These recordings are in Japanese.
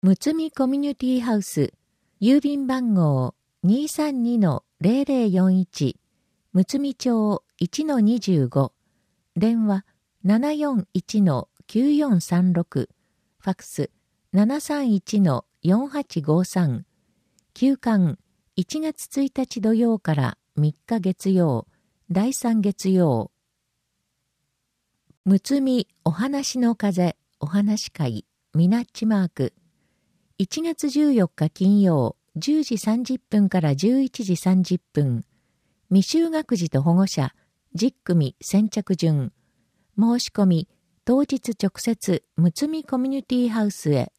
むつみコミュニティハウス、郵便番号 232-0041、むつみ町 1-25、電話 741-9436、ファクス 731-4853、休館1月1日土曜から3日月曜、第3月曜。むつみお話の風お話会ミナッチマーク1月14日金曜10時30分から11時30分未就学児と保護者10組先着順申し込み当日直接むつみコミュニティハウスへ。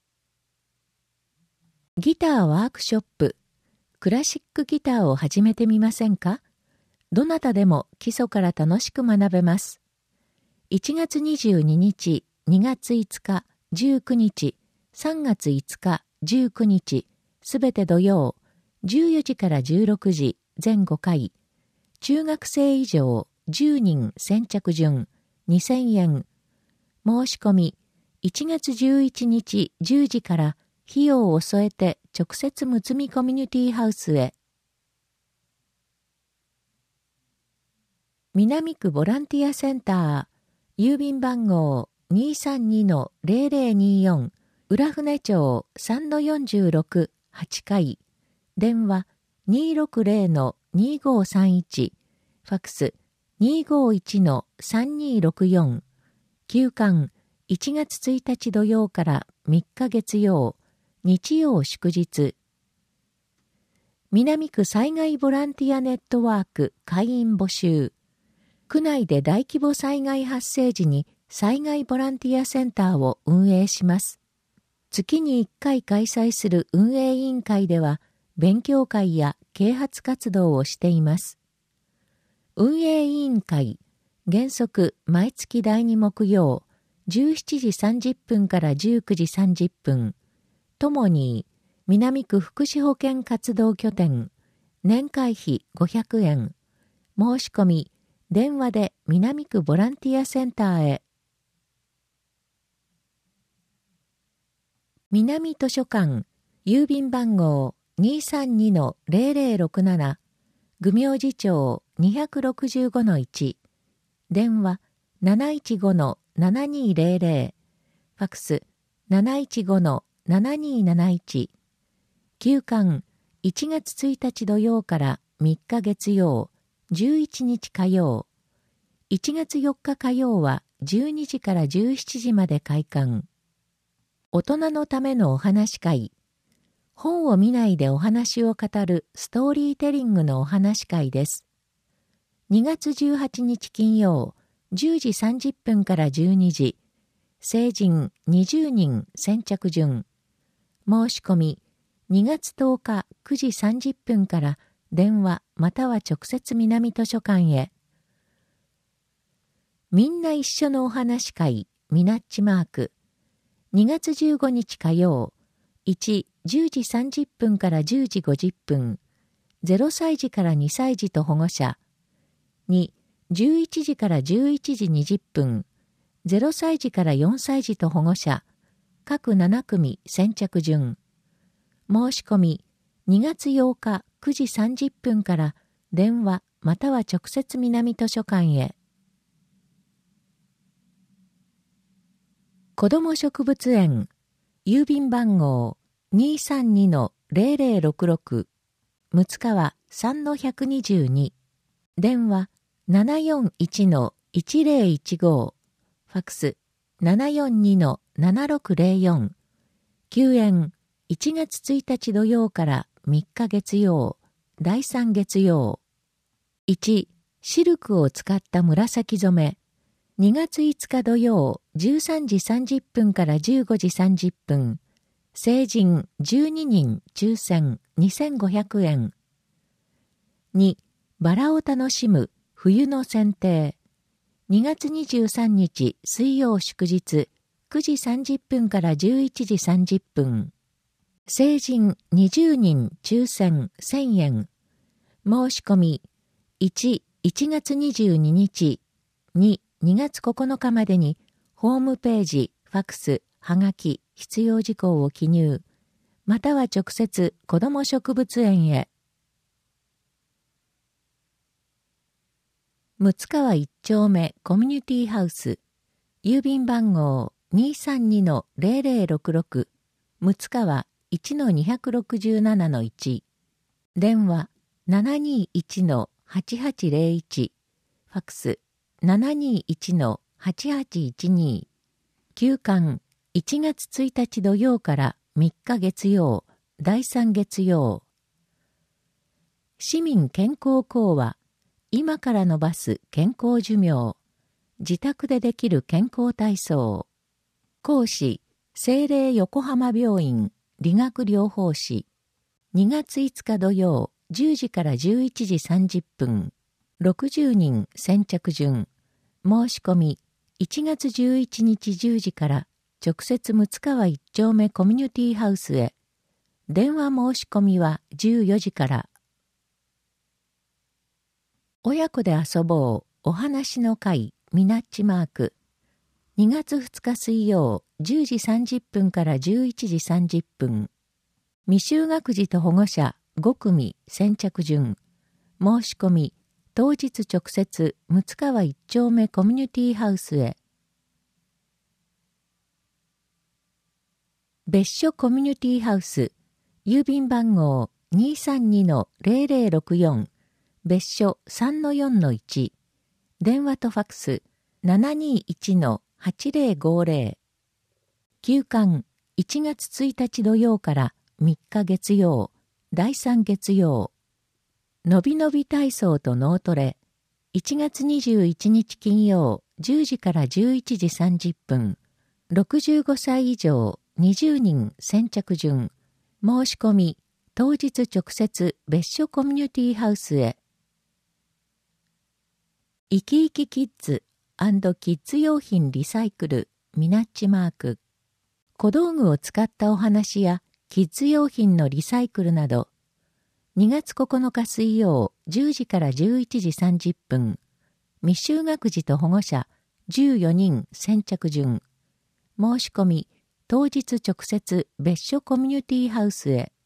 ギターワークショップクラシックギターを始めてみませんか？どなたでも基礎から楽しく学べます。1月22日、2月5日、19日、3月5日、19日、すべて土曜、14時から16時、全5回、中学生以上10人先着順、2000円。申し込み、1月11日10時から費用を添えて直接むつみコミュニティハウスへ。南区ボランティアセンター、郵便番号 232-0024 浦船町 3-46 8階電話 260-2531 ファクス 251-3264 休館1月1日土曜から3日月曜日曜祝日。南区災害ボランティアネットワーク会員募集。区内で大規模災害発生時に災害ボランティアセンターを運営します。月に1回開催する運営委員会では勉強会や啓発活動をしています。運営委員会、原則毎月第2木曜、17時30分から19時30分、ともに南区福祉保健活動拠点、年会費500円、申し込み、電話で南区ボランティアセンターへ。南図書館、郵便番号 232-0067、愚明寺町 265-1、電話 715-7200、ファクス 715-7271、休館1月1日土曜から3日月曜、11日火曜、1月4日火曜は12時から17時まで開館。大人のためのお話会、本を見ないでお話を語るストーリーテリングのお話会です。2月18日金曜、10時30分から12時、成人20人先着順。申し込み、2月10日9時30分から電話または直接南図書館へ。みんな一緒のお話会ミナッチマーク2月15日火曜1、10時30分から10時50分0歳児から2歳児と保護者2、11時から11時20分0歳児から4歳児と保護者各7組先着順。申し込み2月8日9時30分から電話または直接南図書館へ。子ども植物園郵便番号 232-0066 むつかわ 3-122 電話 741-1015 ファクス 742-7604 休園1月1日土曜から3日月曜、第3月曜。1、シルクを使った紫染め。2月5日土曜、13時30分から15時30分。成人12人抽選2500円。2、バラを楽しむ冬の剪定。2月23日水曜祝日、9時30分から11時30分。成人20人抽選1000円。申し込み1、1月22日、2、2月9日までにホームページ、ファクス、はがき、 必要事項を記入、または直接子ども植物園へ。六川一丁目コミュニティハウス、郵便番号 232-0066、六川 1-267-1、電話 721-8801、ファックス 721-8812、休館1月1日土曜から3日月曜、第3月曜。市民健康講話、今から伸ばす健康寿命、自宅でできる健康体操。講師、聖霊横浜病院理学療法士。2月5日土曜、10時から11時30分。60人先着順。申し込み、1月11日10時から直接六川一丁目コミュニティハウスへ。電話申し込みは14時から。親子で遊ぼうお話の会ミナッチマーク。2月2日水曜10時30分から11時30分。未就学児と保護者5組先着順。申し込み、当日直接六川一丁目コミュニティハウスへ。別所コミュニティハウス、郵便番号 232-0064、別所 3-4-1、電話とファックス 721-8050。休館1月1日土曜から3日月曜、第3月曜。のびのび体操と脳トレ、1月21日金曜、10時から11時30分。65歳以上20人先着順。申し込み、当日直接別所コミュニティハウスへ。いきいきキッズ&キッズ用品リサイクルミナッチマーク。小道具を使ったお話やキッズ用品のリサイクルなど、2月9日水曜10時から11時30分。未就学児と保護者14人先着順。申し込み、当日直接別所コミュニティハウスへ。